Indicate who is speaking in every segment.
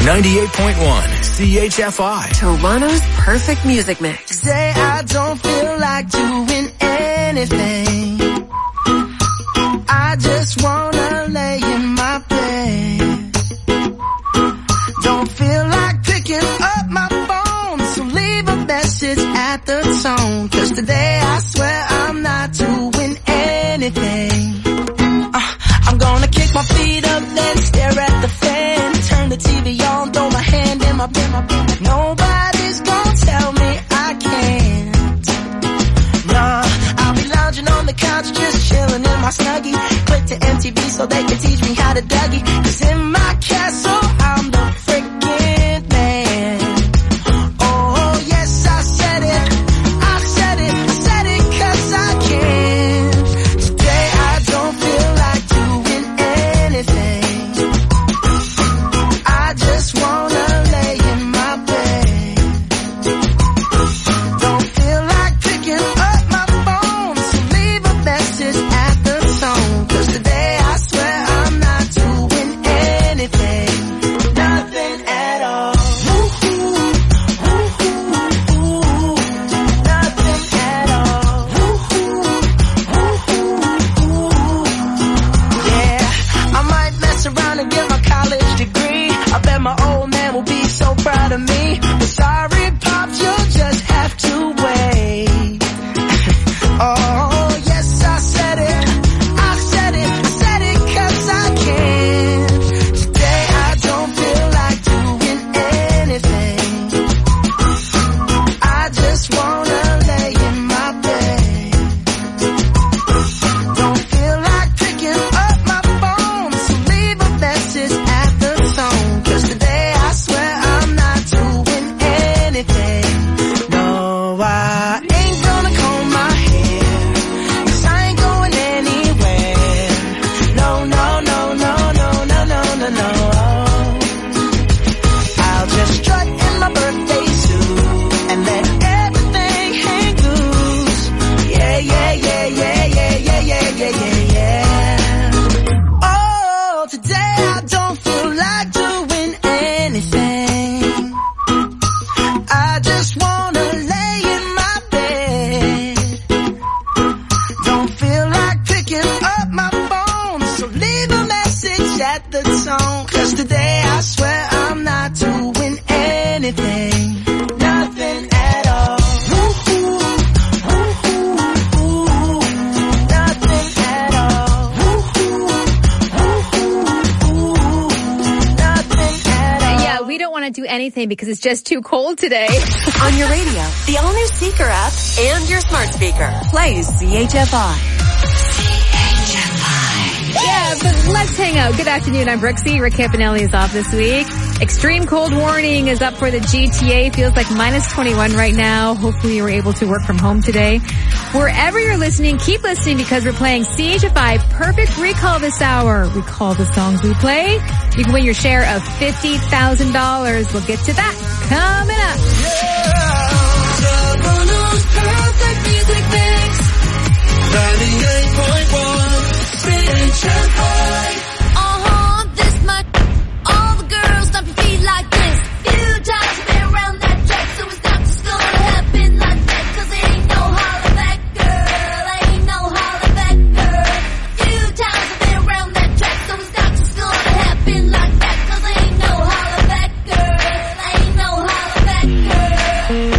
Speaker 1: 98.1 CHFI.
Speaker 2: Toronto's perfect music mix.
Speaker 3: Say I don't feel like doing anything. I just wanna lay in my bed. Don't feel like picking up my phone, so leave a message at the tone. 'Cause today I swear I'm not doing anything. I'm gonna kick my feet up, then stare at the fan. Turn the TV on, throw my hand in my bin. Nobody's gonna tell me I can't. Nah, I'll be lounging on the couch, just chilling in my Snuggie. Click to MTV so they can teach me how to Dougie. 'Cause in my castle, I'm the freaking man. Oh, yes, I said it. I said it. I said it 'cause I can. Today I don't feel like doing anything. I just wanna lay in my bed. Don't feel like picking up my phone, so leave a message at the tone. 'Cause today I swear I'm not doing anything. Nothing at all. Woo-hoo, woo-hoo, woo-hoo. Nothing at all. Woo-hoo, woo-hoo, woo-hoo. Yeah, I might mess around and get my college degree. I bet my old man will be so proud of me. But sorry, Pops, you'll just have to wait. Oh, yes, I said it. I said it. I said it 'cause I can. Today I don't feel like doing anything. I just wanna lay in my bed. Don't feel like picking up my phone, so leave a message at the tone. 'Cause today I swear I'm not doing anything. No, I ain't gonna comb my hair, 'cause I ain't going anywhere. No, no, no, no, no, no, no, no, no. I'll just strut in my birthday suit and let everything hang loose. Yeah, yeah, yeah, yeah, yeah, yeah, yeah, yeah, yeah, yeah. Oh, today I don't feel like doing anything. I just wanna lay in my bed. Don't feel like picking up my phone, so leave a message at the tone. 'Cause today I swear I'm not doing anything. Nothing at all. Woo-hoo, woo-hoo, woo-hoo. Nothing at all. Woo-hoo, woo-hoo, woo-hoo. Nothing at all.
Speaker 4: Yeah, we don't want to do anything because it's just too cold today.
Speaker 2: On your radio, the all-new Seeker app, and your smart speaker. Plays CHFI.
Speaker 4: Yeah, but let's hang out. Good afternoon, I'm Brooksy. Rick Campanelli is off this week. Extreme cold warning is up for the GTA. Feels like minus 21 right now. Hopefully you were able to work from home today. Wherever you're listening, keep listening because we're playing CHFI Perfect Recall this hour. Recall the songs we play. You can win your share of $50,000. We'll get to that coming up.
Speaker 3: Toronto's perfect music mix. 98.1 CHFI.
Speaker 5: This much. All the girls stomp your feet like this. Few times you've been around that track, so it's not just gonna happen like that. 'Cause ain't no holler back, girl. Ain't no holler back, girl. Few times you've been around that track, so it's not just gonna happen like that. 'Cause ain't no holler back, girl. Ain't no holler back, girl.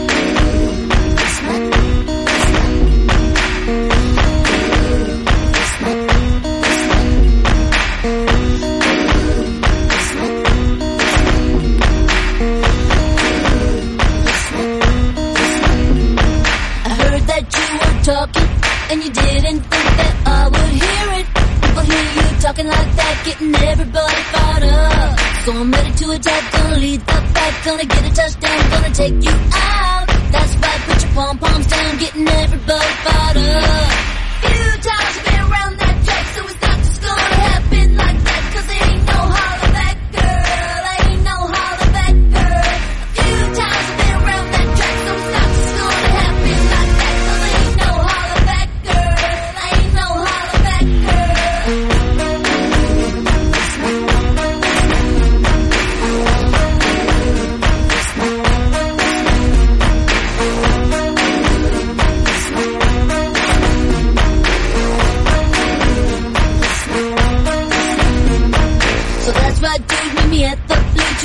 Speaker 5: Talking, and you didn't think that I would hear it. People hear you talking like that, getting everybody fired up. So I'm ready to attack, gonna lead the pack, gonna get a touchdown, gonna take you out. That's right, put your pom-poms down, getting everybody fired up. Few times you've been around that track, so it's not just gonna happen like that. 'Cause ain't no holler back, girl. Ain't no holler back, girl. Few times you've been around that track, so it's not just gonna happen like that. 'Cause ain't no holler back, girl. Ain't no holler back, girl.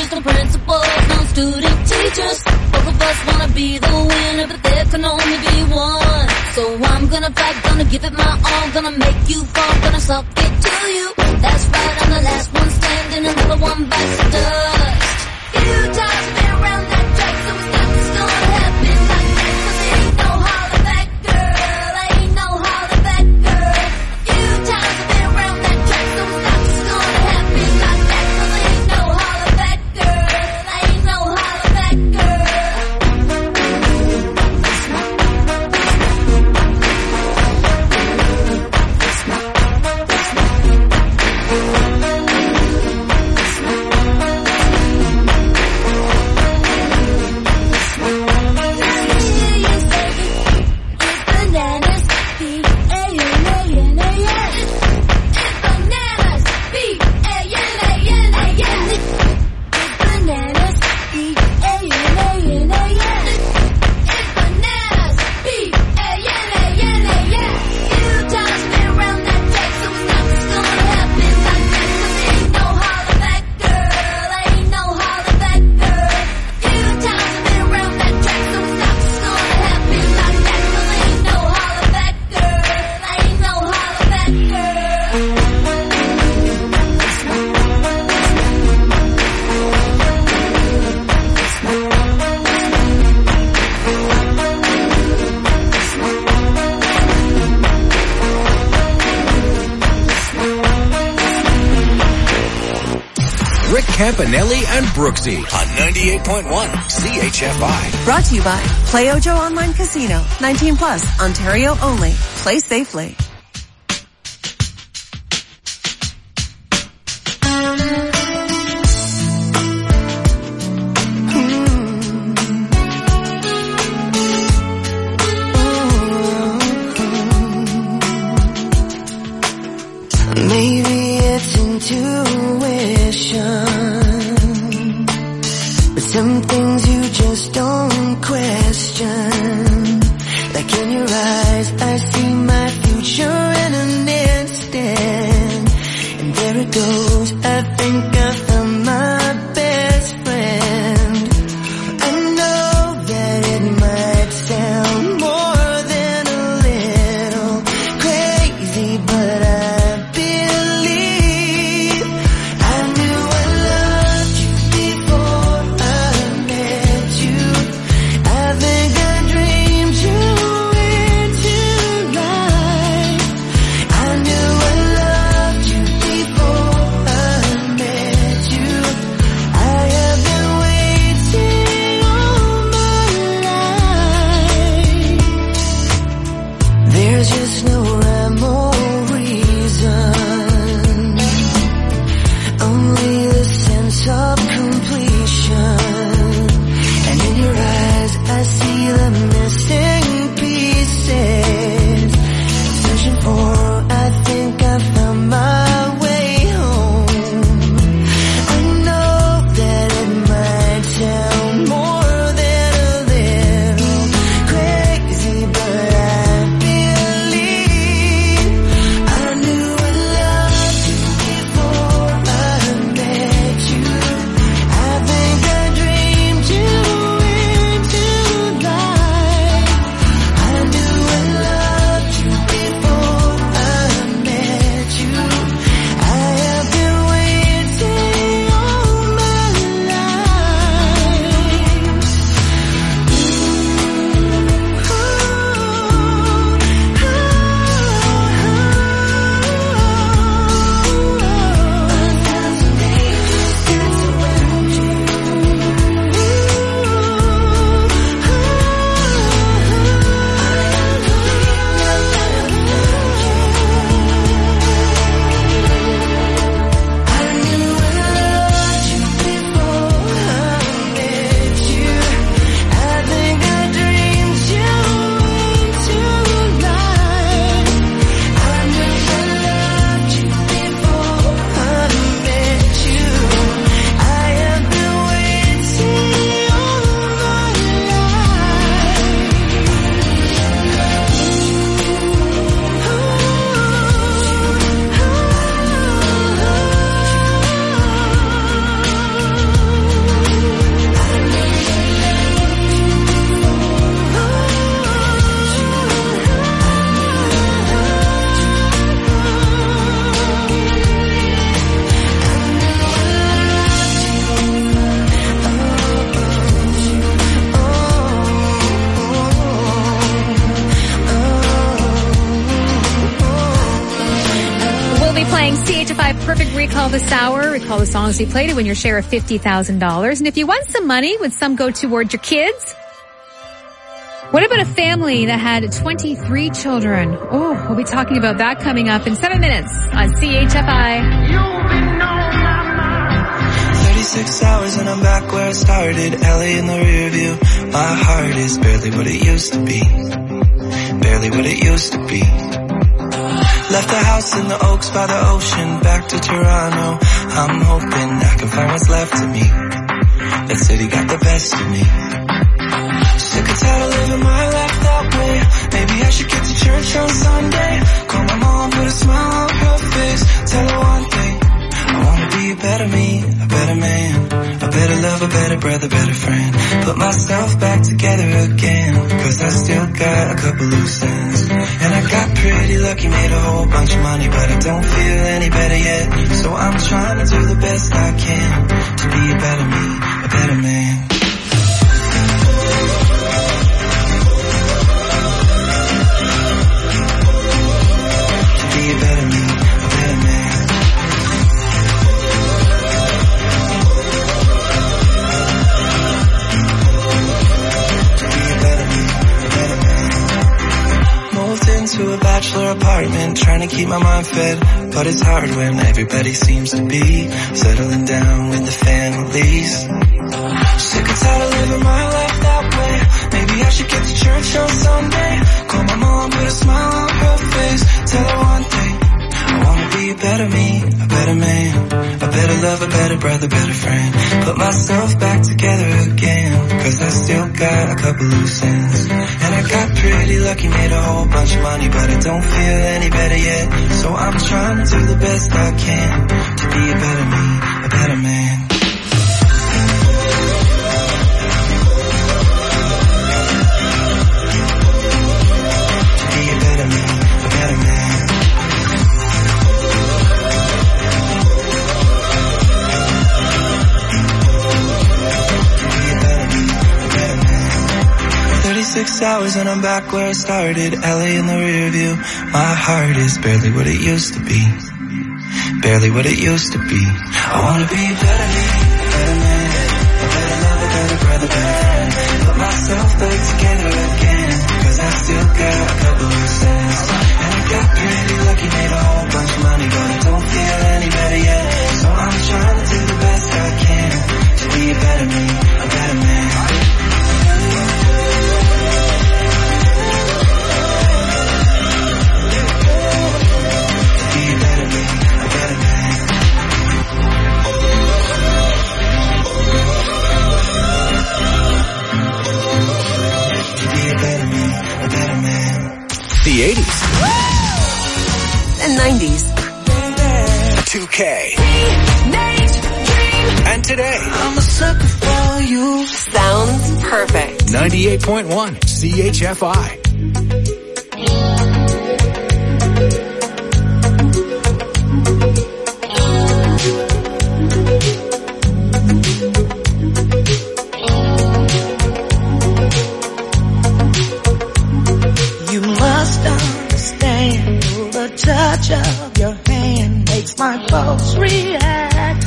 Speaker 5: teachers, no principals, no student teachers. Both of us wanna be the winner, but there can only be one. So I'm gonna fight, gonna give it my all, gonna make you fall, gonna suck it to you. That's right, I'm the last one standing, another one bites the dust. Few times I've been around that track, so it's not just gonna happen like that. 'Cause ain't no holler back, girl, ain't no holler back, girl. Few times I've been around that track, so it's not just gonna happen like that. 'Cause ain't no holler back, girl, ain't no holler back, girl.
Speaker 1: Rick Campanelli and Brooksy on 98.1 CHFI.
Speaker 2: Brought to you by Play Ojo Online Casino. 19 plus, Ontario only. Play safely.
Speaker 3: Maybe it's intuition, but some things you just don't question. Like in your eyes, I see my future in an instant. And there it goes, I think I found my best friend. I know that it might sound more than a little crazy, but I knew I loved you before I met you. I think I dreamed you into life. I knew I loved you before I met
Speaker 4: Playing CHFI Perfect Recall this hour. Recall the songs you played to win your share of $50,000. And if you won some money, would some go toward your kids? What about a family that had 23 children? Oh, we'll be talking about that coming up in 7 minutes on CHFI.
Speaker 3: 36 hours and I'm back where I started. LA in the rear view. My heart is barely what it used to be. Barely what it used to be. Left the house in the Oaks by the ocean, back to Toronto. I'm hoping I can find what's left of me. That city got the best of me. Sick and tired of living my life that way. Maybe I should get to church on Sunday. Call my mom, put a smile on her face. Tell her one thing, I wanna be a better me, a better man, a better love, a better brother, better friend. Put myself back together again, cause I still got a couple loose ends. And I got pretty lucky, made a whole bunch of money, but I don't feel any better yet. So I'm trying to do the best I can to be a better me, a better man. To a bachelor apartment, trying to keep my mind fed, but it's hard when everybody seems to be settling down with the families. Sick and tired of living my life that way. Maybe I should get to church on Sunday. Call my mom, put a smile on her face. Tell her one thing, I wanna be a better me, a better man, a better love, a better brother, better friend. Put myself back together again, cause I still got a couple loose ends. And I got pretty lucky, made a whole bunch of money, but I don't feel any better yet. So I'm trying to do the best I can to be a better me, a better man. To be a better me, a better man. To be a better me, a better man. 36 hours and I'm back where I started. LA in the rear view. My heart is barely what it used to be. Barely what it used to be. I wanna be a better me, a better man, a better love, a better brother, better friend. Put myself back together again, cause I still got a couple loose ends. And I got pretty lucky, made a whole bunch of money, but I don't feel any better yet. So I'm trying to do the best I can to be a better me, a better man.
Speaker 1: The 80s.
Speaker 2: The 90s.
Speaker 1: 2K. And today.
Speaker 3: I'm a sucker for you.
Speaker 2: Sounds perfect.
Speaker 1: 98.1 CHFI.
Speaker 3: You must understand, the touch of your hand makes my pulse react.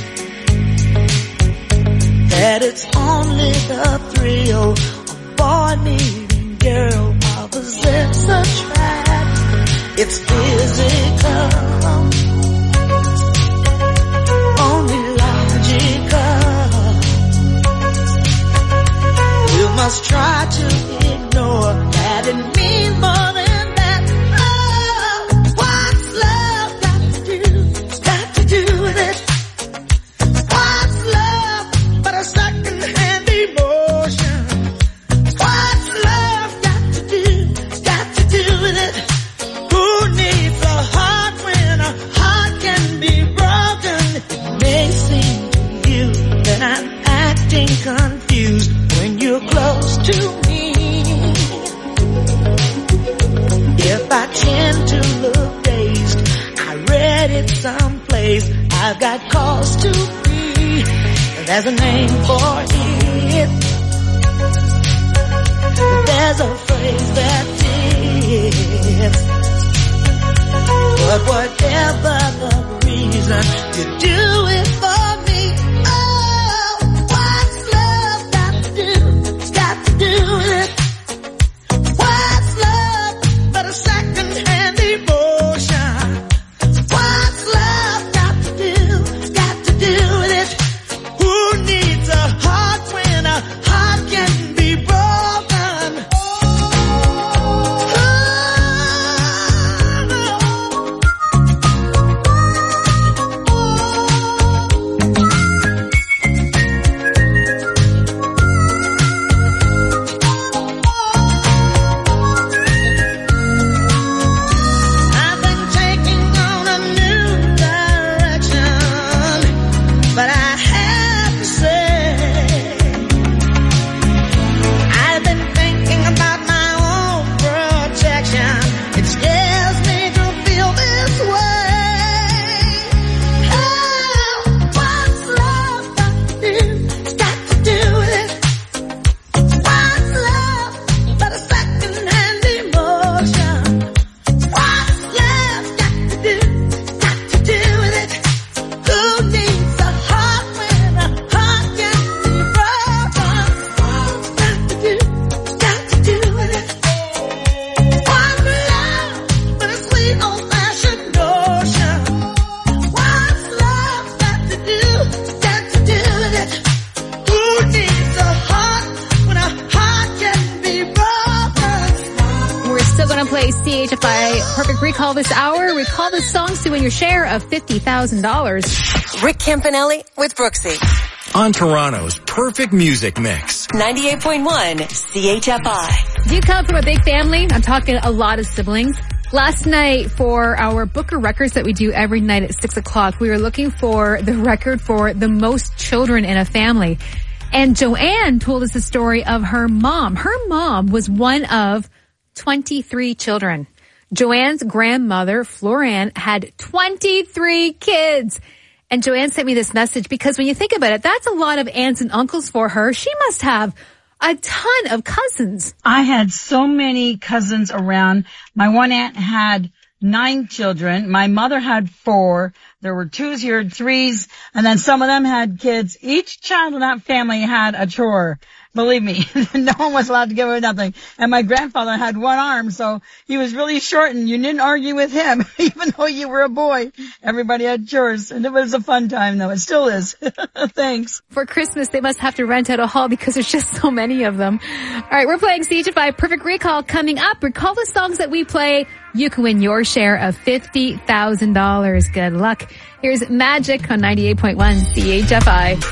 Speaker 3: That it's only the thrill of boy meeting girl, opposites attract. It's physical, only logical. You must try to ignore that it means more than that. Oh, what's love got to do? It's got to do with it. What's love but a second-hand emotion? What's love got to do? It's got to do with it. Who needs a heart when a heart can be broken? It may seem to you that I'm acting confused when you're close to me. If I tend to look dazed, I read it someplace, I've got cause to be. There's a name for it. There's a phrase that fits. But whatever the reason you do it for me. Oh, what's love got to do? It's got to do with it. What's love but a second-hand emotion? What's love got to do? It's got to do with it. Who needs a heart when a heart can be broken?
Speaker 4: Recall this hour. Recall the songs to win your share of $50,000.
Speaker 2: Rick Campanelli with Brooksy.
Speaker 1: On Toronto's perfect music mix.
Speaker 2: 98.1 CHFI.
Speaker 4: Do you come from a big family? I'm talking a lot of siblings. Last night for our Booker Records that we do every night at 6 o'clock, we were looking for the record for the most children in a family. And Joanne told us the story of her mom. Her mom was one of 23 children. Joanne's grandmother, Floran, had 23 kids. And Joanne sent me this message because when you think about it, that's a lot of aunts and uncles for her. She must have a ton of cousins.
Speaker 6: I had so many cousins around. My one aunt had 9 children. My mother had 4. There were 2s here, 3s, and then some of them had kids. Each child in that family had a chore. Believe me, no one was allowed to give away nothing. And my grandfather had 1 arm, so he was really short, and you didn't argue with him, even though you were a boy. Everybody had chores, and it was a fun time, though. It still is. Thanks.
Speaker 4: For Christmas, they must have to rent out a hall because there's just so many of them. All right, we're playing CHFI Perfect Recall coming up. Recall the songs that we play. You can win your share of $50,000. Good luck. Here's Magic on 98.1 CHFI.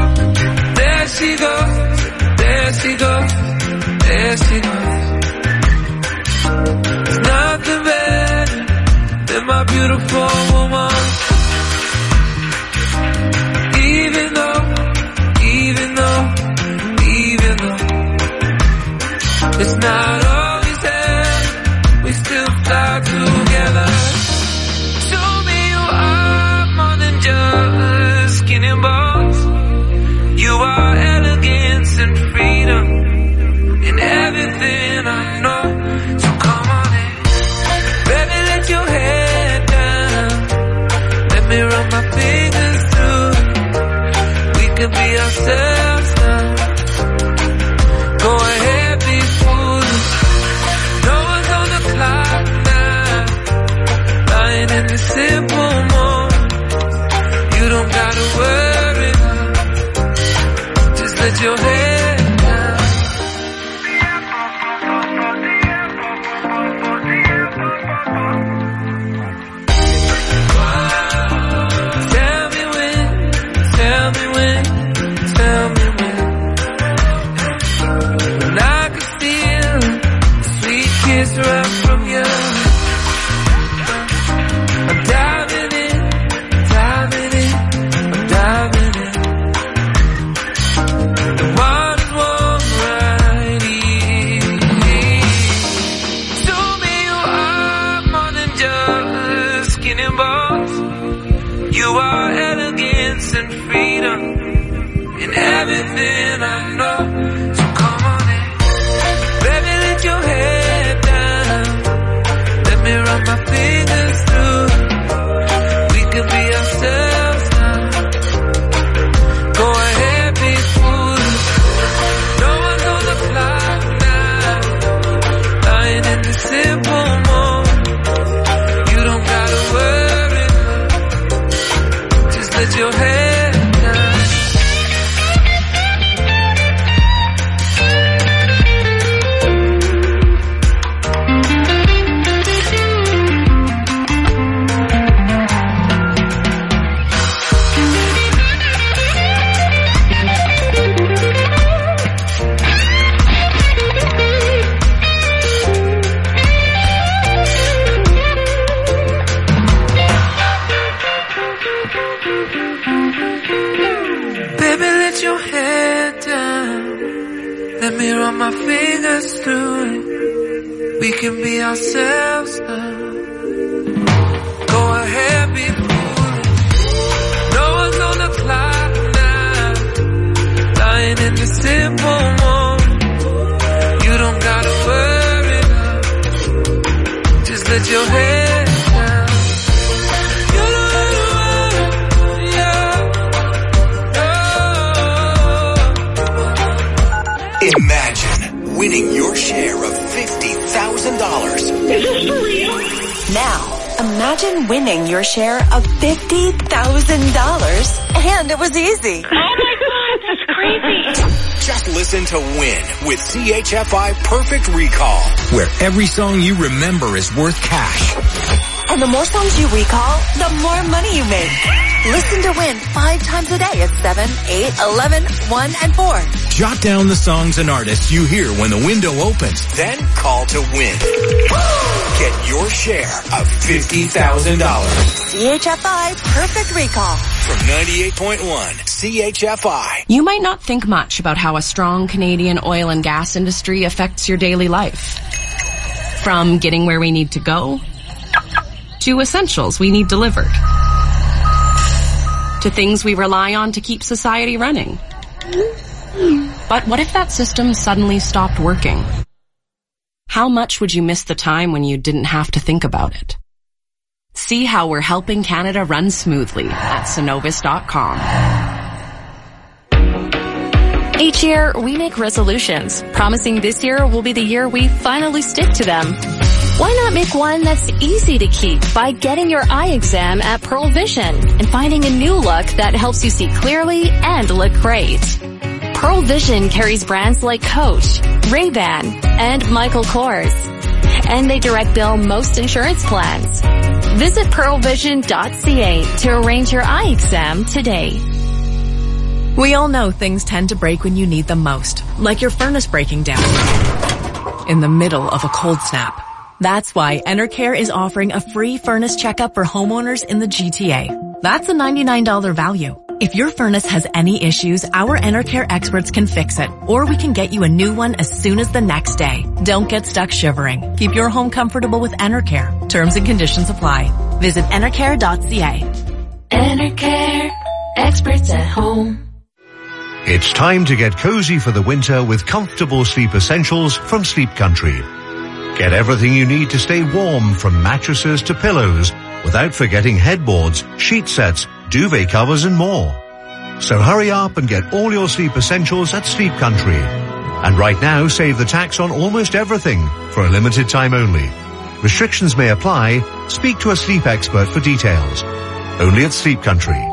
Speaker 7: There she goes. There she goes, there she goes. There's nothing better than my beautiful woman. Even though it's not always there, we still fly together. Show me you are more than just skin and bones. You are elegance and freedom in everything I know. So come on in, baby, let your head down. Let me run my fingers through it. We could be ourselves now. Go ahead, be foolish. No one's on the clock now. Lying in the simple moment. You don't gotta worry now. Just let your head down. Tell me when, tell me when, tell me when. And I can feel a sweet kiss right from you. I'm diving in, diving in, I'm diving in. The water's warm right here. Show me you are more than just skin and bones. You are elegance and freedom in everything I know. So come on in, baby, let your head down. Let me run my fingers through. We could be ourselves. let your head down. Your head down, let me run my fingers through it. We can be ourselves now. Go ahead, be foolish. No one's on the clock now. Lying in the simple moment. You don't gotta worry now. Just let your head down. You don't gotta worry, yeah.
Speaker 1: Imagine winning your share of $50,000.
Speaker 2: Is this for real? Now, imagine winning your share of $50,000. And it was easy.
Speaker 8: Oh my God, that's crazy.
Speaker 1: Just listen to Win with CHFI Perfect Recall, where every song you remember is worth cash.
Speaker 2: And the more songs you recall, the more money you make. Listen to Win 5 times a day at 7, 8, 11, 1, and 4.
Speaker 1: Jot down the songs and artists you hear when the window opens. Then call to win. Get your share of $50,000.
Speaker 2: CHFI Perfect Recall.
Speaker 1: From 98.1 CHFI.
Speaker 9: You might not think much about how a strong Canadian oil and gas industry affects your daily life. From getting where we need to go, to essentials we need delivered, to things we rely on to keep society running. But what if that system suddenly stopped working? How much would you miss the time when you didn't have to think about it? See how we're helping Canada run smoothly at Cenovus.com.
Speaker 10: Each year, we make resolutions, promising this year will be the year we finally stick to them. Why not make one that's easy to keep by getting your eye exam at Pearl Vision and finding a new look that helps you see clearly and look great? Pearl Vision carries brands like Coach, Ray-Ban, and Michael Kors. And they direct bill most insurance plans. Visit pearlvision.ca to arrange your eye exam today.
Speaker 11: We all know things tend to break when you need them most, like your furnace breaking down in the middle of a cold snap. That's why Enercare is offering a free furnace checkup for homeowners in the GTA. That's a $99 value. If your furnace has any issues, our Enercare experts can fix it, or we can get you a new one as soon as the next day. Don't get stuck shivering. Keep your home comfortable with Enercare. Terms and conditions apply. Visit enercare.ca.
Speaker 10: Enercare, experts at home.
Speaker 12: It's time to get cozy for the winter with comfortable sleep essentials from Sleep Country. Get everything you need to stay warm, from mattresses to pillows, without forgetting headboards, sheet sets, duvet covers and more. So hurry up and get all your sleep essentials at Sleep Country. And right now, save the tax on almost everything for a limited time only. Restrictions may apply. Speak to a sleep expert for details. Only at Sleep Country.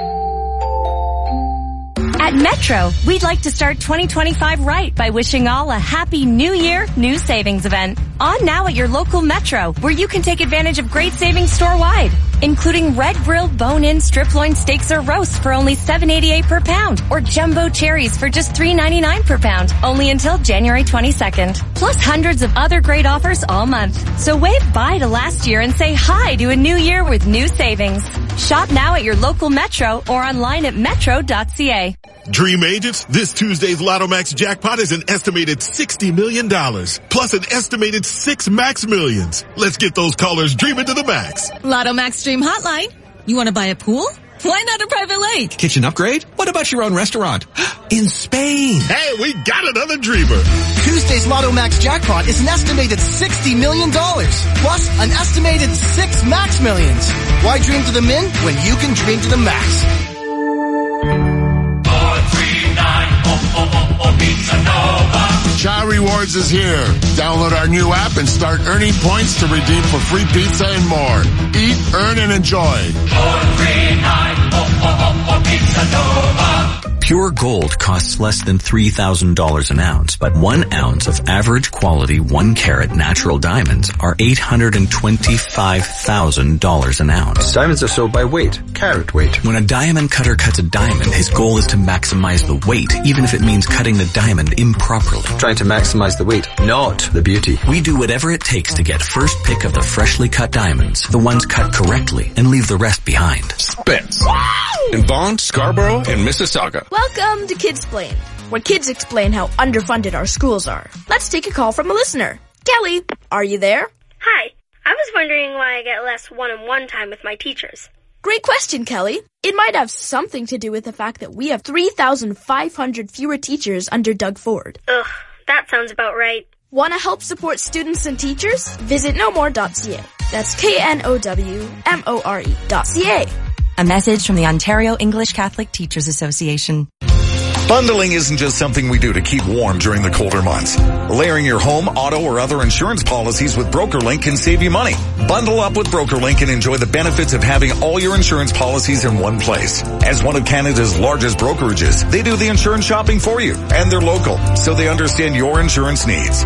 Speaker 13: At Metro, we'd like to start 2025 right by wishing all a happy New Year, new savings event. On now at your local Metro, where you can take advantage of great savings store-wide, including red grilled bone-in strip loin steaks or roasts for only $7.88 per pound, or jumbo cherries for just $3.99 per pound, only until January 22nd. Plus hundreds of other great offers all month. So wave bye to last year and say hi to a new year with new savings. Shop now at your local Metro or online at metro.ca.
Speaker 14: Dream agents, this Tuesday's Lotto Max jackpot is an estimated $60 million, plus an estimated 6 Max Millions. Let's get those callers dreaming to the max.
Speaker 15: Lotto Max Dream Hotline. You want to buy a pool? Why not a private lake?
Speaker 16: Kitchen upgrade? What about your own restaurant? In Spain.
Speaker 14: Hey, we got another dreamer.
Speaker 17: Tuesday's Lotto Max jackpot is an estimated $60 million, plus an estimated 6 Max Millions. Why dream to the min when you can dream to the max?
Speaker 18: 439 Pizza Nova.
Speaker 19: Chai Rewards is here. Download our new app and start earning points to redeem for free pizza and more. Eat, earn, and enjoy.
Speaker 18: 439 Pure gold costs less than $3,000 an ounce, but 1 ounce of average quality 1 carat natural diamonds are $825,000 an ounce.
Speaker 20: Diamonds are sold by weight, carat weight.
Speaker 18: When a diamond cutter cuts a diamond, his goal is to maximize the weight, even if it means cutting the diamond improperly.
Speaker 20: Trying to maximize the weight, not the beauty.
Speaker 18: We do whatever it takes to get first pick of the freshly cut diamonds, the ones cut correctly, and leave the rest behind.
Speaker 16: Spence. In Bond, Scarborough, and Mississauga.
Speaker 21: Welcome to Kidsplain, where kids explain how underfunded our schools are. Let's take a call from a listener. Kelly, are you there?
Speaker 22: Hi. I was wondering why I get less one-on-one time with my teachers.
Speaker 21: Great question, Kelly. It might have something to do with the fact that we have 3,500 fewer teachers under Doug Ford.
Speaker 22: Ugh, that sounds about right.
Speaker 21: Want to help support students and teachers? Visit knowmore.ca. That's KNOWMORE.ca.
Speaker 23: A message from the Ontario English Catholic Teachers Association.
Speaker 24: Bundling isn't just something we do to keep warm during the colder months. Layering your home, auto, or other insurance policies with BrokerLink can save you money. Bundle up with BrokerLink and enjoy the benefits of having all your insurance policies in one place. As one of Canada's largest brokerages, they do the insurance shopping for you, and they're local, so they understand your insurance needs.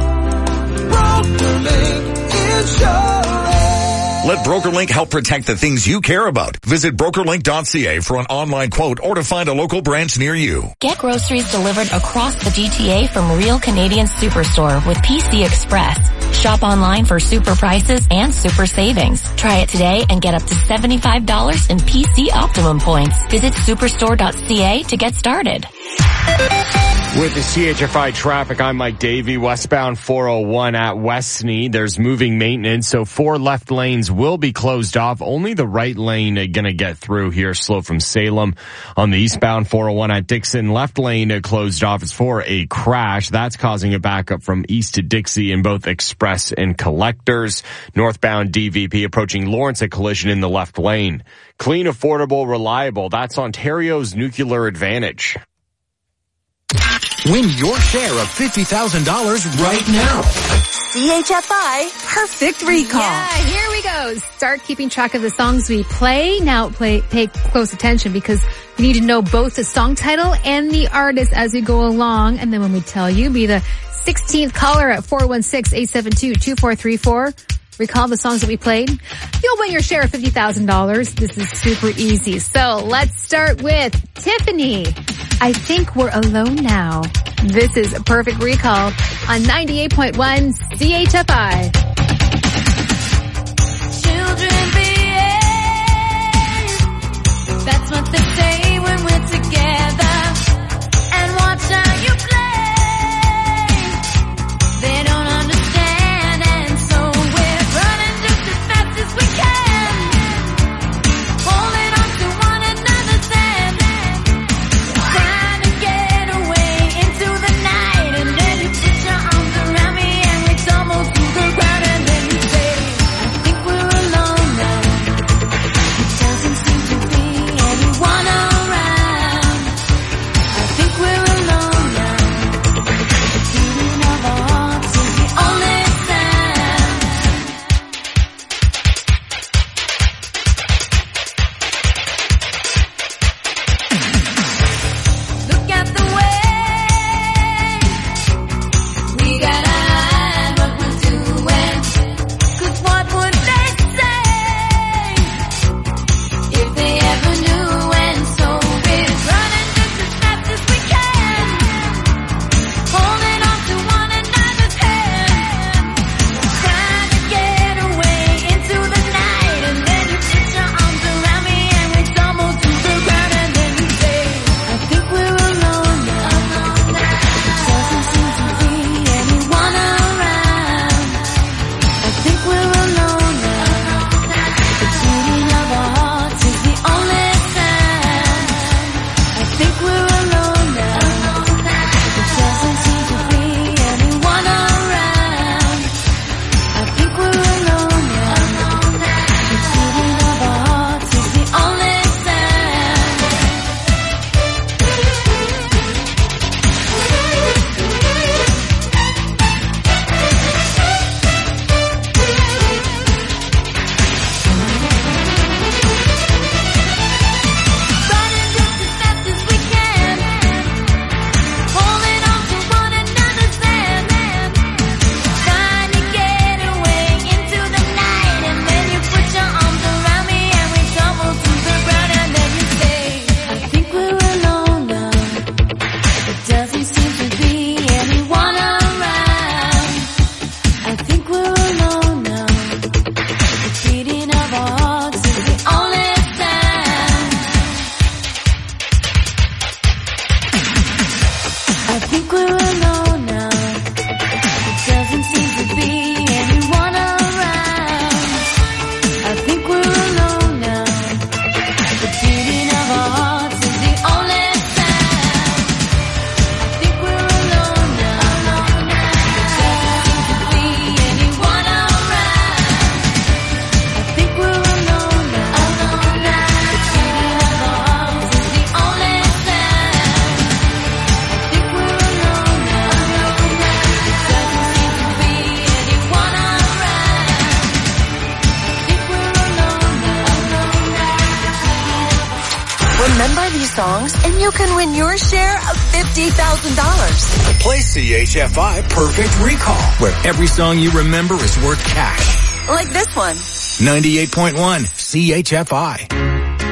Speaker 3: BrokerLink Insurance.
Speaker 24: Let BrokerLink help protect the things you care about. Visit brokerlink.ca for an online quote or to find a local branch near you.
Speaker 25: Get groceries delivered across the GTA from Real Canadian Superstore with PC Express. Shop online for super prices and super savings. Try it today and get up to $75 in PC Optimum points. Visit superstore.ca to get started.
Speaker 26: With the CHFI traffic, I'm Mike Davey, westbound 401 at Westney. There's moving maintenance, so 4 left lanes will be closed off. Only the right lane gonna get through here, slow from Salem. On the eastbound 401 at Dixon, left lane closed off. It's for a crash. That's causing a backup from east to Dixie in both Express and Collectors. Northbound DVP approaching Lawrence, a collision in the left lane. Clean, affordable, reliable. That's Ontario's nuclear advantage.
Speaker 1: Win your share of $50,000 right now.
Speaker 2: CHFI Perfect Recall.
Speaker 4: Yeah, here we go. Start keeping track of the songs we play. Now pay close attention because you need to know both the song title and the artist as we go along. And then when we tell you, be the 16th caller at 416-872-2434. Recall the songs that we played. You'll win your share of $50,000. This is super easy. So let's start with Tiffany. I think we're alone now. This is a Perfect Recall on 98.1 CHFI.
Speaker 5: Children behave. That's what they say when we're together. And watch how you play. They don't understand, and so we're running just as fast as we can, holding on to one another's hand, trying to get away into the night. And then you put your arms around me and we tumble to the ground, and then you say, I think we're alone now.
Speaker 2: Remember these songs and you can win your share of $50,000.
Speaker 1: Play CHFI Perfect Recall, where every song you remember is worth cash.
Speaker 2: Like this one.
Speaker 1: 98.1 CHFI.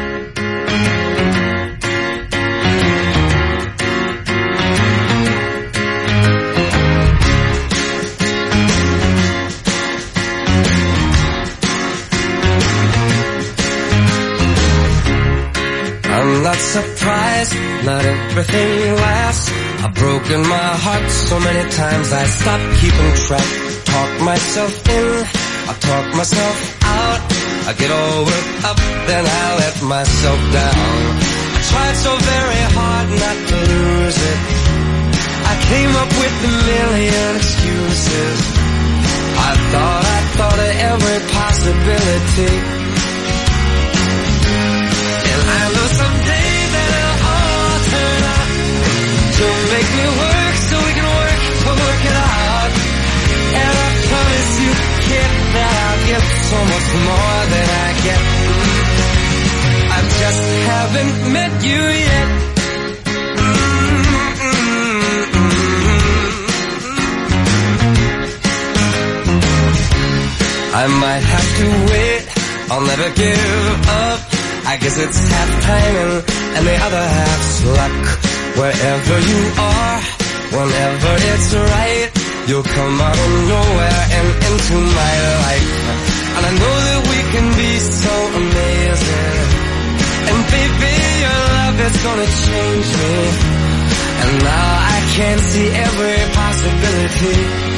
Speaker 3: I'm not surprised, not everything lasts. I've broken my heart so many times I stopped keeping track. Talk myself in, I talk myself out. I get all worked up, then I let myself down. I tried so very hard not to lose it. I came up with a million excuses. I thought of every possibility. I know someday that it'll all turn out. You'll make me work so we can work to work it out. And I promise you, kid, that I'll give so much more than I get. I just haven't met you yet. I might have to wait, I'll never give up. I guess it's half timing and the other half's luck. Wherever you are, whenever it's right, you'll come out of nowhere and into my life. And I know that we can be so amazing. And baby, your love is gonna change me. And now I can see every possibility.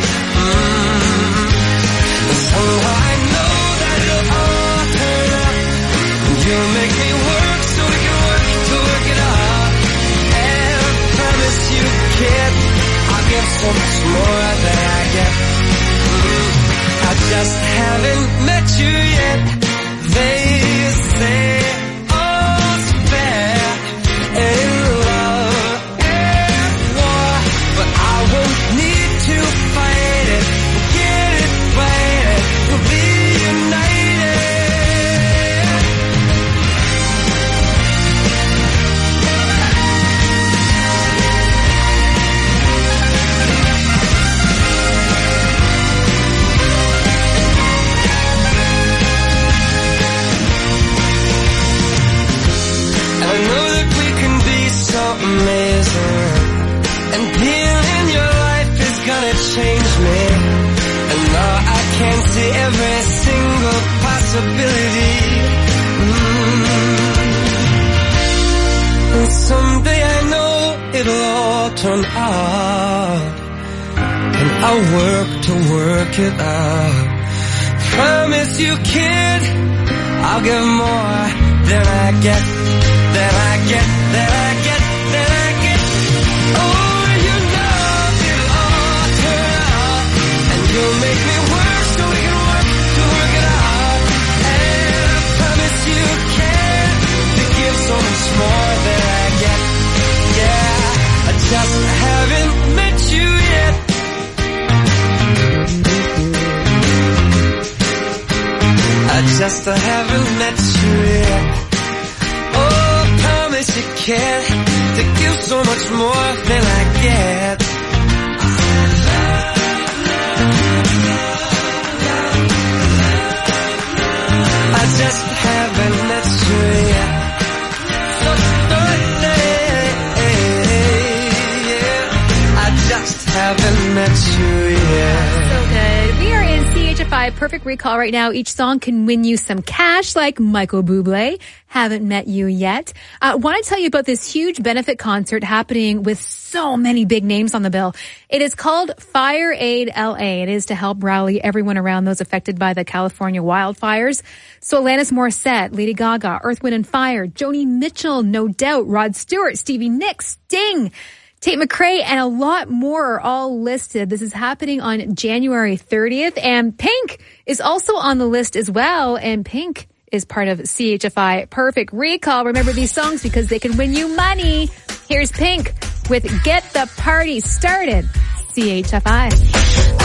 Speaker 3: And somehow I know that it'll all turn out. You'll make me work so we can work to work it out. And I promise you, kid, I'll give so much more than I get. I just haven't met you yet. They say all's fair in love and war, but I won't need to fight it. We'll get it right, we'll be united. Amazing, and being in your life is gonna change me. And now I can see every single possibility. And someday I know it'll all turn out, and I'll work to work it out. Promise you, kid, I'll give more than I get, than I get, than I get. You'll make me work so we can work to work it out. And I promise you can to give so much more than I get. Yeah, I just haven't met you yet. I just haven't met you yet. Oh, I promise you can to give so much more than I get. I just haven't met you yet. I just haven't met you yet.
Speaker 4: So good. We are in CHFI Perfect Recall right now. Each song can win you some cash, like Michael Bublé. Haven't met you yet. I want to tell you about this huge benefit concert happening with so many big names on the bill. It is called Fire Aid LA. It is to help rally everyone around those affected by the California wildfires. So Alanis Morissette, Lady Gaga, Earth, Wind & Fire, Joni Mitchell, No Doubt, Rod Stewart, Stevie Nicks, Sting, Tate McRae, and a lot more are all listed. This is happening on January 30th. And Pink is also on the list as well. And Pink is part of CHFI Perfect Recall. Remember these songs because they can win you money. Here's Pink with Get the Party Started. CHFI.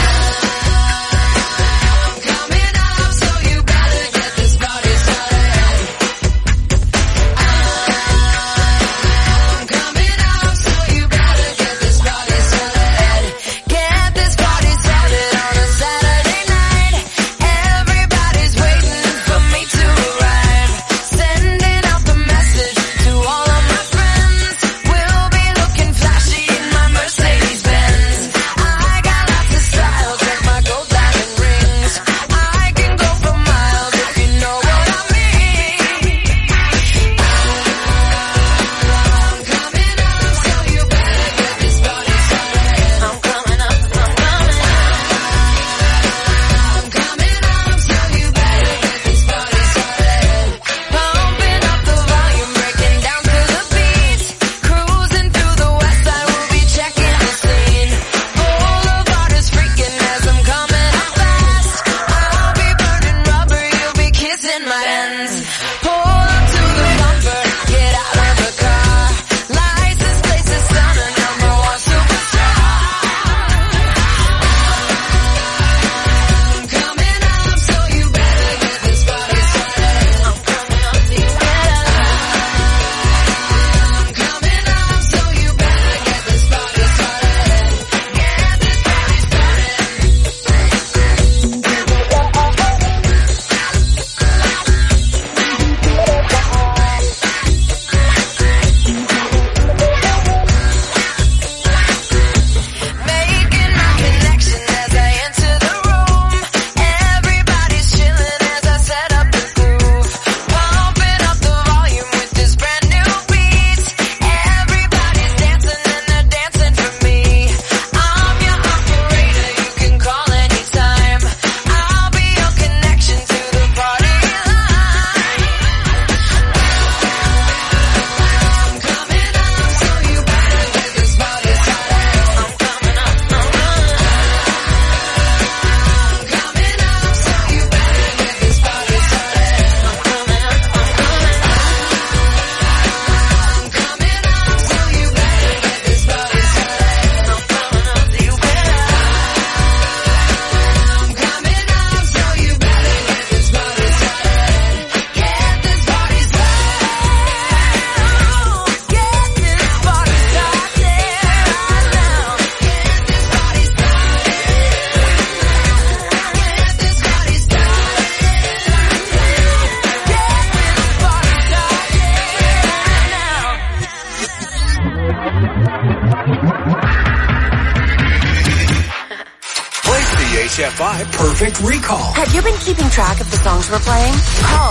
Speaker 1: CHFI Perfect Recall.
Speaker 2: Have you been keeping track of the songs we're playing? Call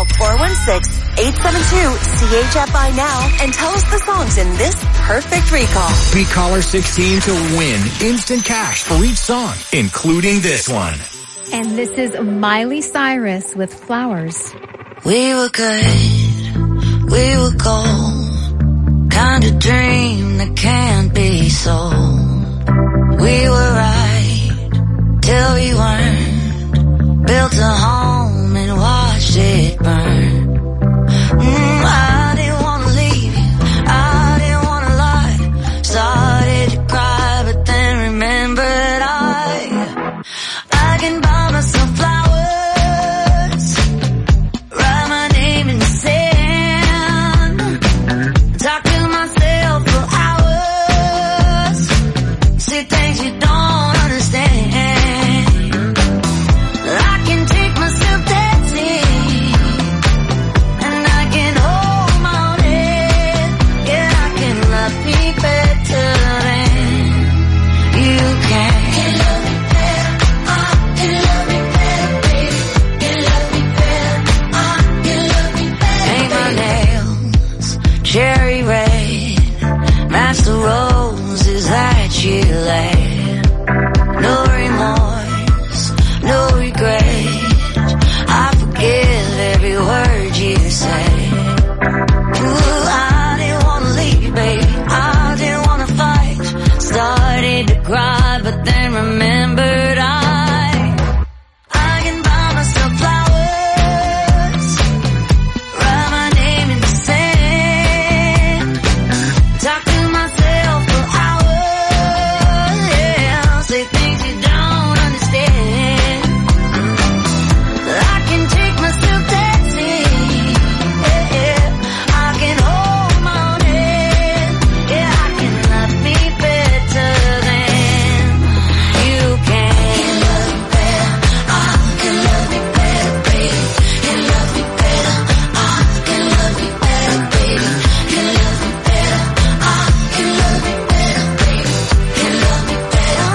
Speaker 2: 416-872-CHFI now and tell us the songs in this Perfect Recall.
Speaker 1: Be caller 16 to win instant cash for each song, including this one.
Speaker 4: And this is Miley Cyrus with Flowers.
Speaker 3: We were good, we were gold, kind of dream that can't be sold. We were right till we weren't, built a home and watched it burn. I didn't want to leave you, I didn't want to lie, started to cry but then remembered I can buy myself flowers, write my name in the sand, talk to myself for hours, say things you don't understand. I can take myself dancing, and I can hold my own head. Yeah, I can love me better than you can. Cherry red, match the roses that you laid. No remorse, no regret, I forgive every word you say. Ooh, I didn't want to leave you, baby, I didn't want to fight. Started to cry, but then remembered I can buy myself flowers, write my name in the sand, talk to myself for hours, yeah, say things you don't understand. I can take myself dancing, yeah, I can hold my own head, yeah, I can love me better than you can. Love me better, I can love me better, baby, can love me better, I can love me better, baby, can love me better, I can love me better, baby, can love me better.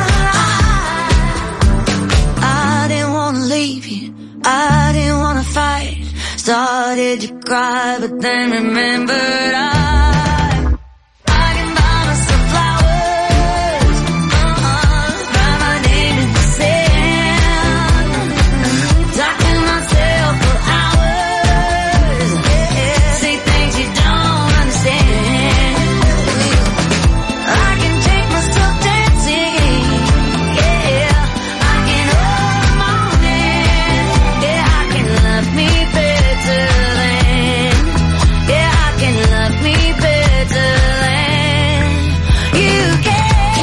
Speaker 3: I didn't want to leave you, I didn't want to fight, started to cry, but then remembered I can buy myself flowers, write my name in the sand, talk to myself for hours, yeah, say things you don't understand. I can take myself dancing, yeah, I can hold my own hand, yeah, I can love me better than, yeah, I can love me better than you can.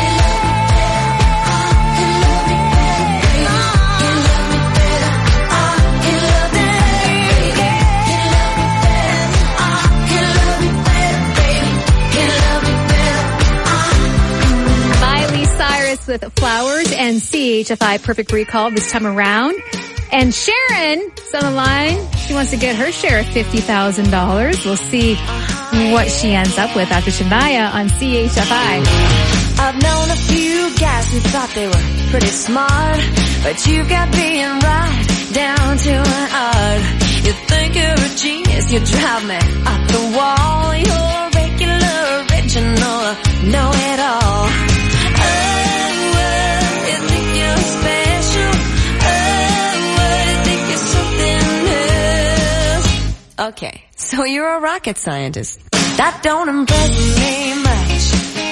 Speaker 3: Can love me better, I can love me better, I can love me better, baby, can love me better,
Speaker 4: Miley Cyrus with Flowers and CHFI Perfect Recall this time around. And Sharon is on the line. She wants to get her share of $50,000. We'll see what she ends up with after Shania on CHFI.
Speaker 3: I've known a few guys who thought they were pretty smart, but you've got being right down to an art. You think you're a genius, you drive me up the wall. You're a regular, original, know-it-all. Oh, you think you're special. Oh, you think you're something else. Okay, so you're a rocket scientist. That don't impress me much.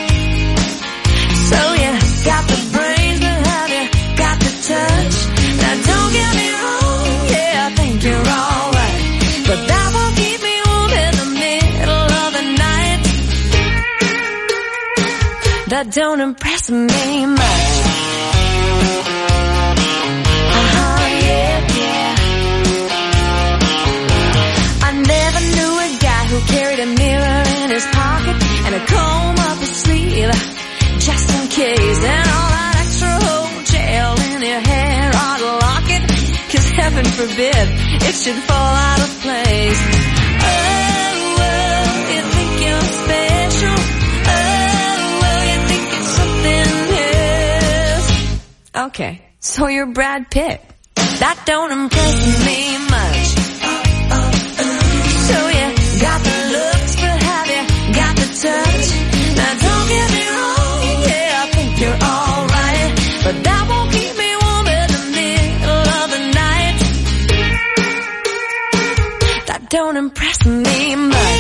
Speaker 3: So you got the brains, but have you got the touch? Now don't get me wrong, yeah, I think you're alright, but that won't keep me warm in the middle of the night. That don't impress me much. Yeah, yeah. I never knew a guy who carried a mirror in his pocket and a comb up his sleeve, just in case, and all that extra hotel in your hair ought to lock it, 'cause heaven forbid it should fall out of place. Oh, well, you think you're special. Oh, well, you think it's something else. Okay,
Speaker 23: so you're Brad Pitt. That don't impress me much. So you got the looks, but have you got the touch? Now don't get me wrong, yeah, I think you're alright, but that won't keep me warm in the middle of the night. That don't impress me much.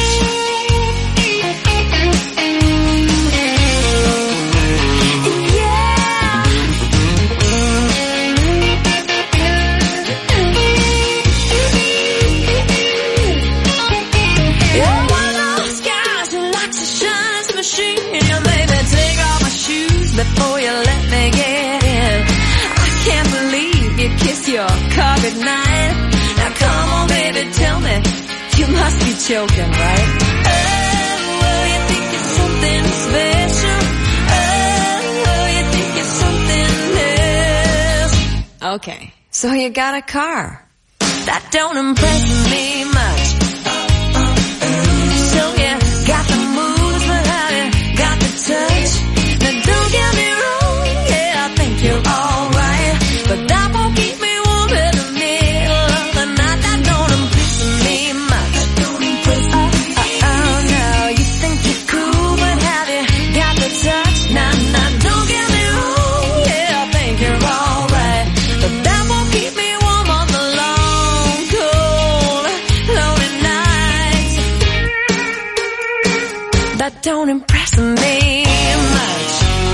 Speaker 23: Before you let me get in, I can't believe you kissed your car goodnight. Now come on, baby, tell me, you must be joking, right? Oh, you think you're something special? Oh, you think you're something else? Okay, so you got a car. That don't impress me much. So you got the moves, but have you got the touch? Don't get me wrong, yeah, I think you're alright, but that won't keep me warm in the middle of the night. That don't impress me much. Oh, no, you think you're cool, but have you got the touch? Nah, don't get me wrong, yeah, I think you're alright, but that won't keep me warm on the long, cold, lonely nights. That don't impress me much.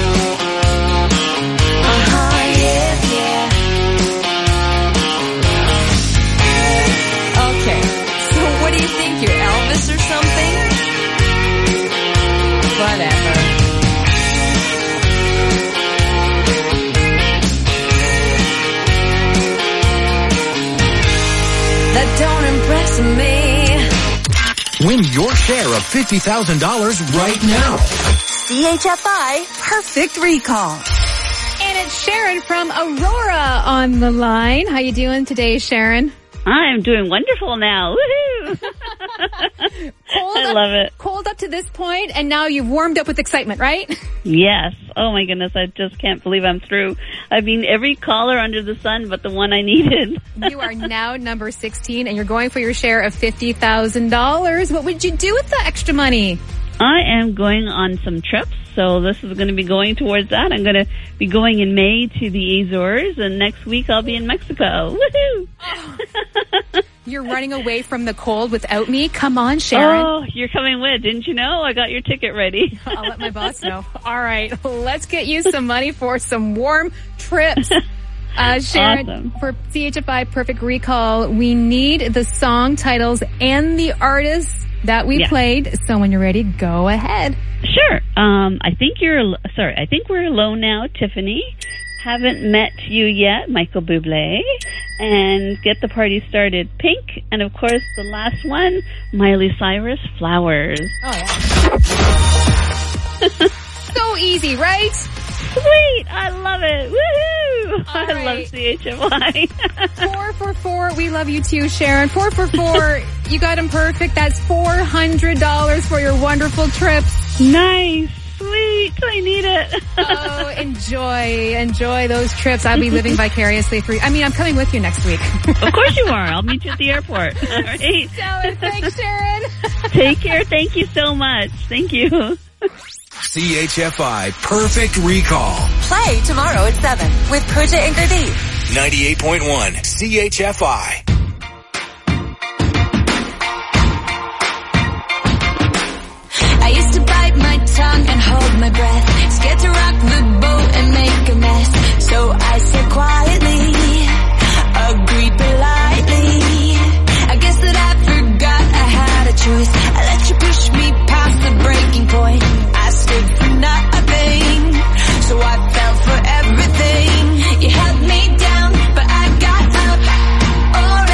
Speaker 23: You're Elvis or something? Whatever. That don't impress me.
Speaker 1: Win your share of $50,000 right now.
Speaker 2: CHFI Perfect Recall.
Speaker 4: And it's Sharon from Aurora on the line. How you doing today, Sharon?
Speaker 6: I'm doing wonderful now. Woohoo! I love it.
Speaker 4: Cold up to this point, and now you've warmed up with excitement, right?
Speaker 6: Yes. Oh my goodness, I just can't believe I'm through. I've been every caller under the sun but the one I needed.
Speaker 4: You are now number 16, and you're going for your share of $50,000. What would you do with the extra money?
Speaker 6: I am going on some trips, so this is going to be going towards that. I'm going to be going in May to the Azores, and next week I'll be in Mexico. Woohoo!
Speaker 4: Oh. You're running away from the cold without me? Come on, Sharon.
Speaker 6: Oh, you're coming with. Didn't you know? I got your ticket ready.
Speaker 4: I'll let my boss know. All right, let's get you some money for some warm trips. Sharon,
Speaker 6: awesome.
Speaker 4: For CHFI Perfect Recall, we need the song titles and the artists that we played. So when you're ready, go ahead.
Speaker 6: Sure. I think we're alone now, Tiffany. Haven't met you yet, Michael Bublé. And Get the Party Started, Pink. And of course, the last one, Miley Cyrus, Flowers.
Speaker 4: Oh, yeah. So easy, right?
Speaker 6: Sweet! I love it! Woohoo!
Speaker 4: All right.
Speaker 6: I love CHFI.
Speaker 4: 4 for 4. We love you too, Sharon. 4 for 4. You got them perfect. That's $400 for your wonderful trip.
Speaker 6: Nice. Sweet. I need it.
Speaker 4: Oh, enjoy those trips. I'll be living vicariously through you. I mean, I'm coming with you next week.
Speaker 6: Of course you are. I'll meet you at the airport. All right.
Speaker 4: Thanks, Sharon.
Speaker 6: Take care. Thank you so much. Thank you.
Speaker 1: CHFI Perfect Recall.
Speaker 2: Play tomorrow at 7 with Pooja and Gurdeep.
Speaker 1: 98.1 CHFI.
Speaker 5: I used to bite my tongue and hold my breath, scared to rock the boat and make a mess. So I said quietly, agreed politely. I guess that I forgot I had a choice. I let you push me past the breaking point. I stood for nothing, so I fell for everything. You held me down, but I got up. Already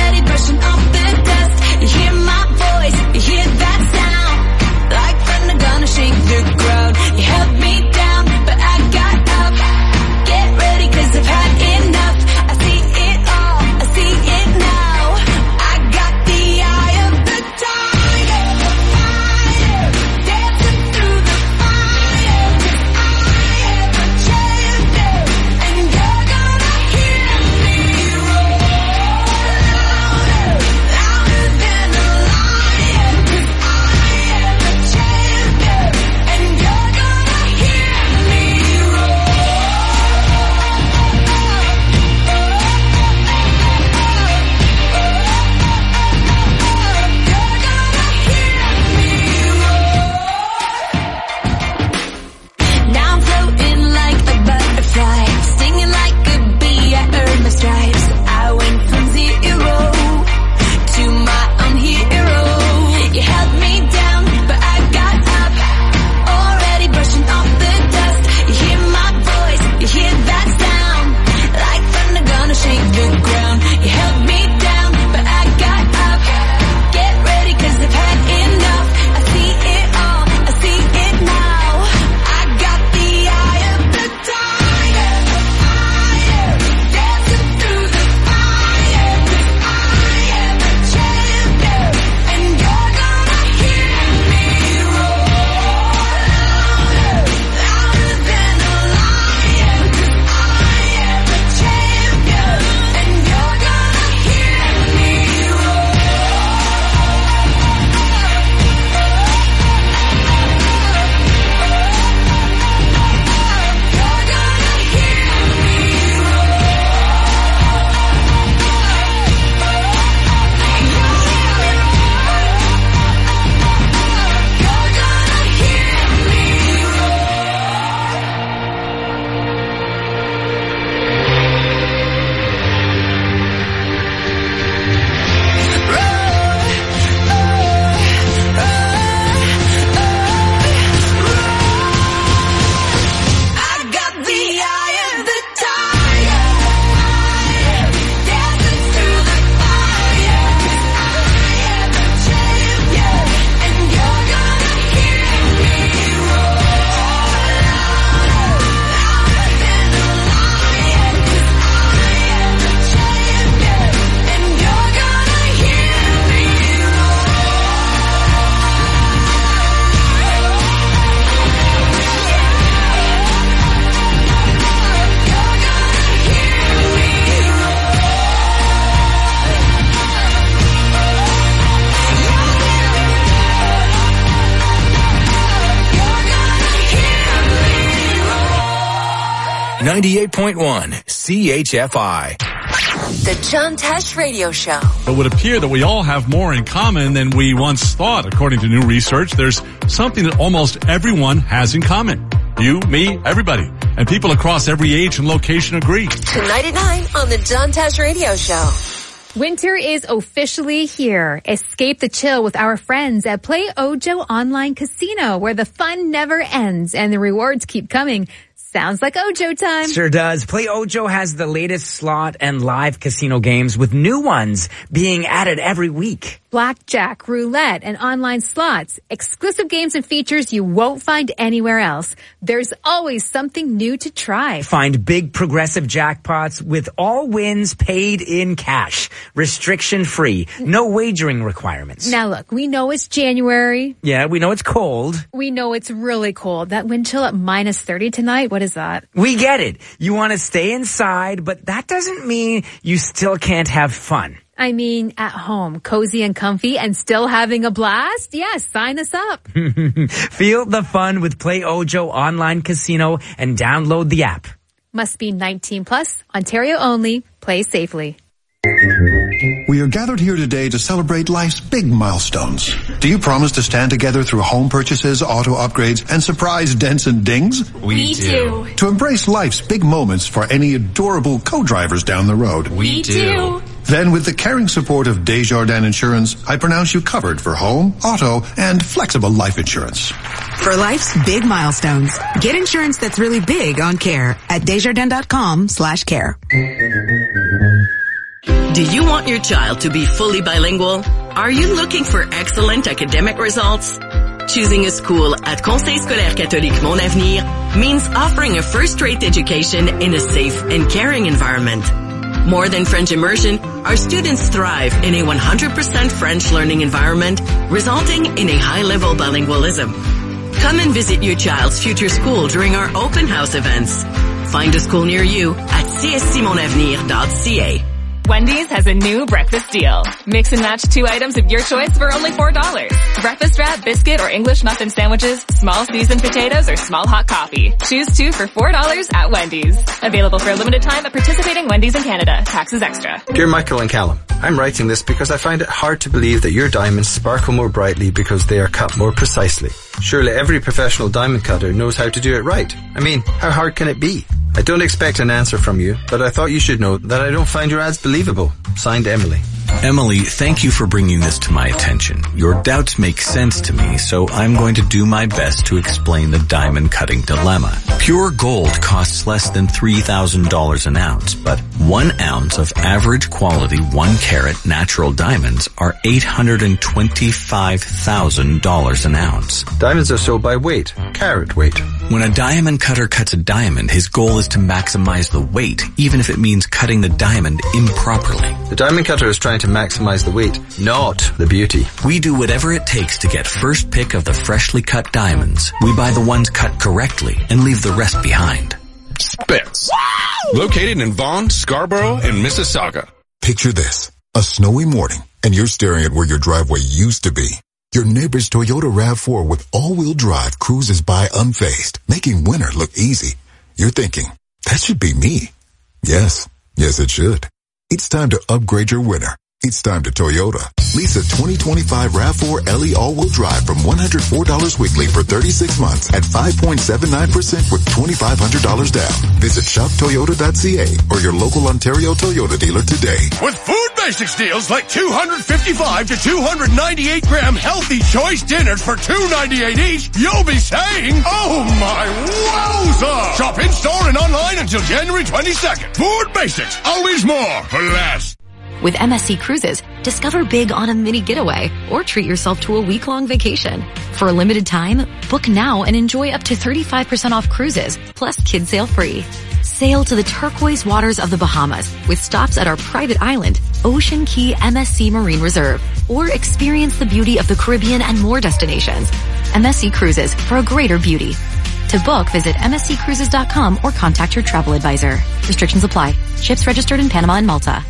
Speaker 1: 98.1 CHFI.
Speaker 2: The John Tesh Radio Show.
Speaker 7: It would appear that we all have more in common than we once thought. According to new research, there's something that almost everyone has in common. You, me, everybody. And people across every age and location agree.
Speaker 2: Tonight at 9 on the John Tesh Radio Show.
Speaker 4: Winter is officially here. Escape the chill with our friends at Play Ojo Online Casino, where the fun never ends and the rewards keep coming. Sounds like Ojo time.
Speaker 8: Sure does. Play Ojo has the latest slot and live casino games with new ones being added every week.
Speaker 4: Blackjack, roulette, and online slots. Exclusive games and features you won't find anywhere else. There's always something new to try.
Speaker 8: Find big progressive jackpots with all wins paid in cash. Restriction free. No wagering requirements.
Speaker 4: Now look, we know it's January.
Speaker 8: Yeah, we know it's cold.
Speaker 4: We know it's really cold. That wind chill at minus 30 tonight, what is that?
Speaker 8: We get it. You want to stay inside, but that doesn't mean you still can't have fun.
Speaker 4: I mean, at home, cozy and comfy and still having a blast? Yes, sign us up.
Speaker 8: Feel the fun with Play Ojo Online Casino and download the app.
Speaker 4: Must be 19 plus, Ontario only. Play safely.
Speaker 9: We are gathered here today to celebrate life's big milestones. Do you promise to stand together through home purchases, auto upgrades, and surprise dents and dings?
Speaker 15: We do.
Speaker 9: To embrace life's big moments for any adorable co-drivers down the road?
Speaker 15: We do.
Speaker 9: Then with the caring support of Desjardins Insurance, I pronounce you covered for home, auto, and flexible life insurance.
Speaker 10: For life's big milestones, get insurance that's really big on care at Desjardins.com/care.
Speaker 11: Do you want your child to be fully bilingual? Are you looking for excellent academic results? Choosing a school at Conseil Scolaire Catholique Mon Avenir means offering a first-rate education in a safe and caring environment. More than French immersion, our students thrive in a 100% French learning environment, resulting in a high-level bilingualism. Come and visit your child's future school during our open house events. Find a school near you at cscmonavenir.ca.
Speaker 12: Wendy's has a new breakfast deal. Mix and match 2 items of your choice for only $4. Breakfast wrap, biscuit, or English muffin sandwiches, small seasoned potatoes, or small hot coffee. Choose 2 for $4 at Wendy's. Available for a limited time at participating Wendy's in Canada. Taxes extra.
Speaker 20: Dear Michael and Callum, I'm writing this because I find it hard to believe that your diamonds sparkle more brightly because they are cut more precisely. Surely every professional diamond cutter knows how to do it right. I mean, how hard can it be? I don't expect an answer from you, but I thought you should know that I don't find your ads believable. Signed, Emily.
Speaker 18: Emily, thank you for bringing this to my attention. Your doubts make sense to me, so I'm going to do my best to explain the diamond cutting dilemma. Pure gold costs less than $3,000 an ounce, but 1 ounce of average quality 1 carat natural diamonds are $825,000 an ounce.
Speaker 20: Diamonds are sold by weight, carat weight.
Speaker 18: When a diamond cutter cuts a diamond, his goal is to maximize the weight, even if it means cutting the diamond improperly.
Speaker 20: The diamond cutter is trying to maximize the weight, not the beauty.
Speaker 18: We do whatever it takes to get first pick of the freshly cut diamonds. We buy the ones cut correctly and leave the rest behind.
Speaker 27: Spence. Located in Vaughan, Scarborough, and Mississauga.
Speaker 28: Picture this. A snowy morning, and you're staring at where your driveway used to be. Your neighbor's Toyota RAV4 with all-wheel drive cruises by unfazed, making winter look easy. You're thinking, that should be me. Yes, it should. It's time to upgrade your winter. It's time to Toyota. Lease a 2025 RAV4 LE all-wheel drive from $104 weekly for 36 months at 5.79% with $2,500 down. Visit shoptoyota.ca or your local Ontario Toyota dealer today.
Speaker 29: With Food Basics deals like 255 to 298 gram healthy choice dinners for $2.98 each, you'll be saying, oh my wowza! Shop in-store and online until January 22nd. Food Basics, always more for less.
Speaker 30: With MSC Cruises, discover big on a mini getaway or treat yourself to a week-long vacation. For a limited time, book now and enjoy up to 35% off cruises, plus kids sail free. Sail to the turquoise waters of the Bahamas with stops at our private island, Ocean Key MSC Marine Reserve, or experience the beauty of the Caribbean and more destinations. MSC Cruises for a greater beauty. To book, visit msccruises.com or contact your travel advisor. Restrictions apply. Ships registered in Panama and Malta.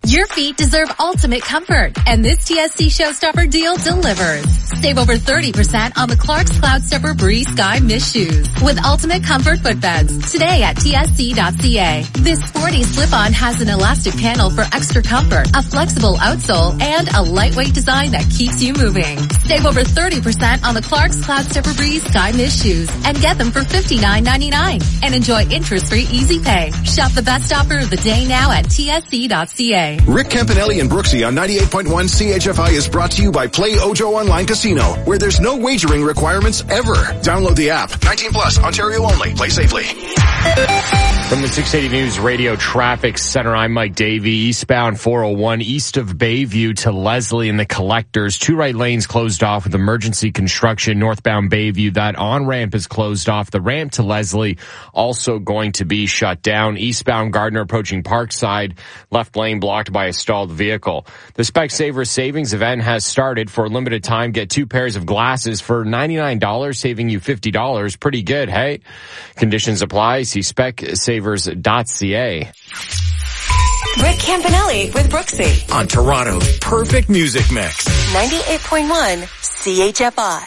Speaker 13: Your feet deserve ultimate comfort, and this TSC Showstopper deal delivers. Save over 30% on the Clarks Cloudstopper Breeze Sky Mist shoes with ultimate comfort footbeds today at tsc.ca. This sporty slip-on has an elastic panel for extra comfort, a flexible outsole, and a lightweight design that keeps you moving. Save over 30% on the Clarks Cloudstopper Breeze Sky Mist shoes and get them for $59.99 and enjoy interest-free easy pay. Shop the best offer of the day now at tsc.ca.
Speaker 14: Rick Campanelli and Brooksy on 98.1 CHFI is brought to you by Play Ojo Online Casino, where there's no wagering requirements ever. Download the app. 18 plus, Ontario only. Play safely.
Speaker 16: From the 680 News Radio Traffic Center, I'm Mike Davey. Eastbound 401 east of Bayview to Leslie and the Collectors. 2 right lanes closed off with emergency construction. Northbound Bayview, that on-ramp is closed off. The ramp to Leslie also going to be shut down. Eastbound Gardner approaching Parkside, left lane blocked by a stalled vehicle. The Specsavers savings event has started. For a limited time, get 2 pairs of glasses for $99, saving you $50. Pretty good, hey? Conditions apply. See specsavers.ca.
Speaker 2: Rick Campanelli with Brooksy
Speaker 1: on Toronto's perfect music mix.
Speaker 2: 98.1 CHFI.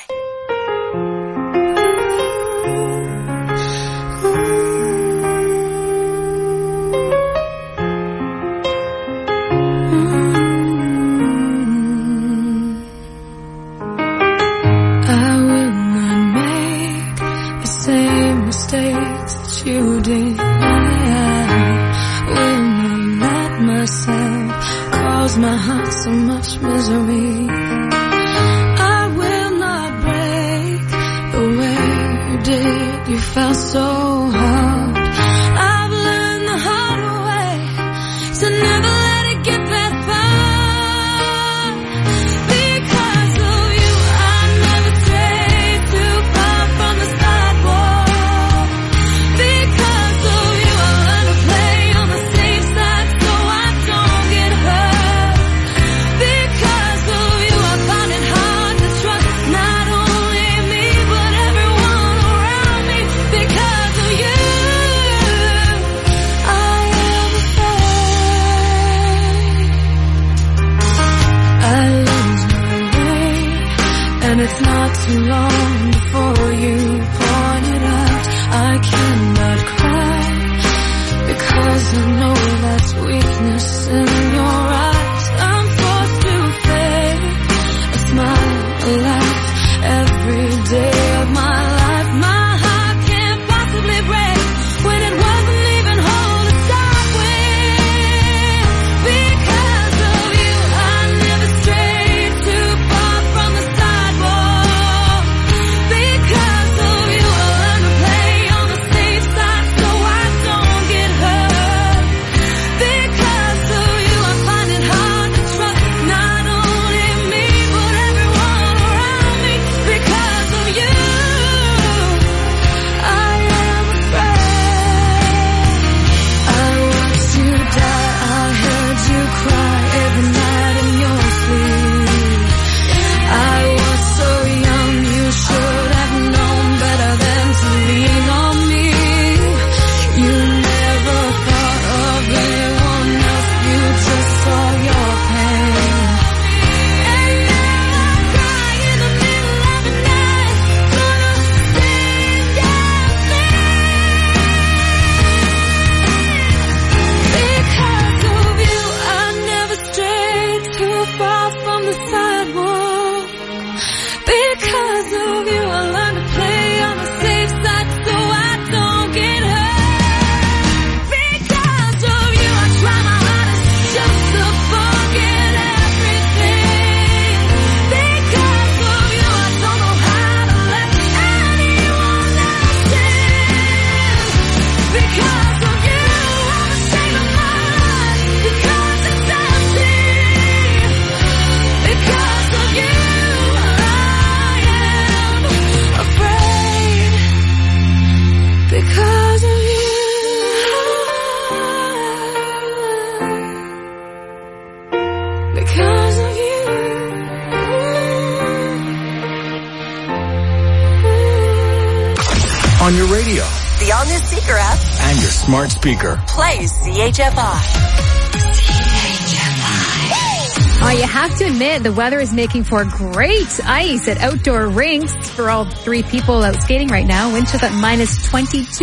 Speaker 23: Mistakes that you did. I will not let myself cause my heart so much misery. I will not break the way you did. You felt so hard. I've learned the hard way to never let it get that far. It's not too long before you point it out. I cannot cry because I know that's weakness in your eyes. I'm forced to fake a smile, a laugh every day of my life. My heart can't possibly break when it wasn't even whole to start with. Because of you, I never strayed too far from the sidewalk.
Speaker 1: On your radio,
Speaker 2: the all-new Seeker app,
Speaker 1: and your smart speaker.
Speaker 2: Play CHFI. CHFI.
Speaker 4: You have to admit, the weather is making for great ice at outdoor rinks for all 3 people out skating right now. Wind chills at -22.